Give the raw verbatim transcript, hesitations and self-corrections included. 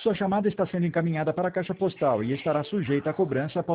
Sua chamada está sendo encaminhada para a caixa postal e estará sujeita a cobrança após